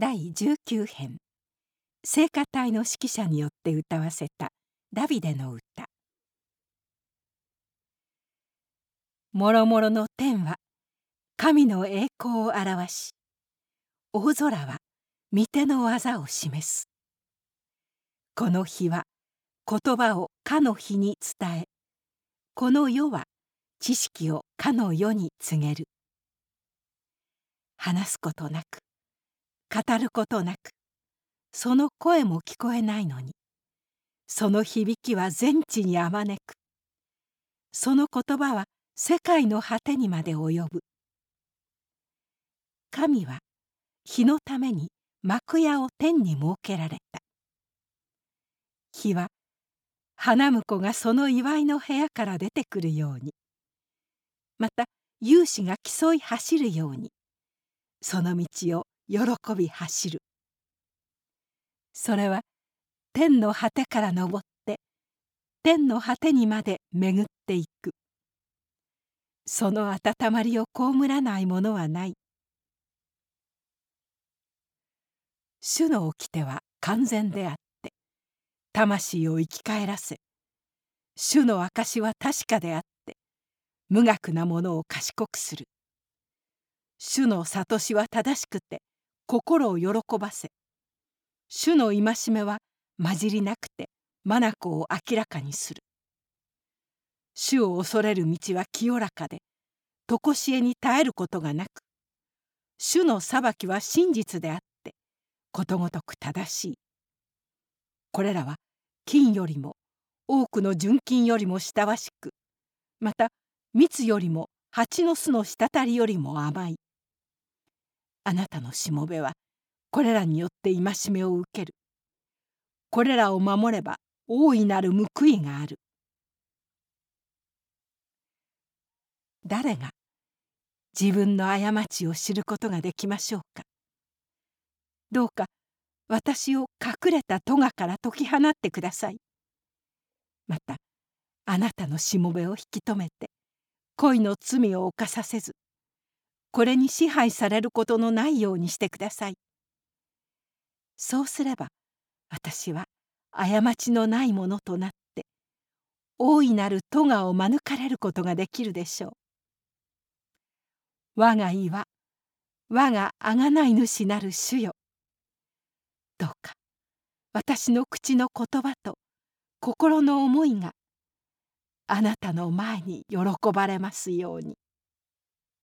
第19編、聖歌隊の指揮者によって歌わせたダビデの歌。もろもろの天は神の栄光を表し、大空は御手の技を示す。この日は言葉をかの日に伝え、この世は知識をかの世に告げる。話すことなく、語ることなく、その声も聞こえないのに、その響きは全地にあまねく。その言葉は世界の果てにまで及ぶ。神は日のために幕屋を天に設けられた。日は花婿がその祝いの部屋から出てくるように、また勇士が競い走るように、その道を喜び走る。それは天の果てから登って天の果てにまで巡っていく。その温まりを被らないものはない。主の掟は完全であって魂を生き返らせ、主の証は確かであって無学なものを賢くする。主の諭しは正しくて心を喜ばせ、主の戒めは混じりなくて眼を明らかにする。主を恐れる道は清らかで、常しえに絶えることがなく、主の裁きは真実であってことごとく正しい。これらは金よりも多くの純金よりも親しく、また蜜よりも蜂の巣の滴りよりも甘い。あなたのしもべはこれらによって戒めを受ける。これらを守れば大いなる報いがある。誰が自分の過ちを知ることができましょうか。どうか私を隠れた咎から解き放ってください。またあなたのしもべを引き止めて恋の罪を犯させず、これに支配されることのないようにしてください。そうすれば私は過ちのないものとなって大いなる咎を免れることができるでしょう。我が岩、我が贖い主なる主よ、どうか私の口の言葉と心の思いがあなたの前に喜ばれますように。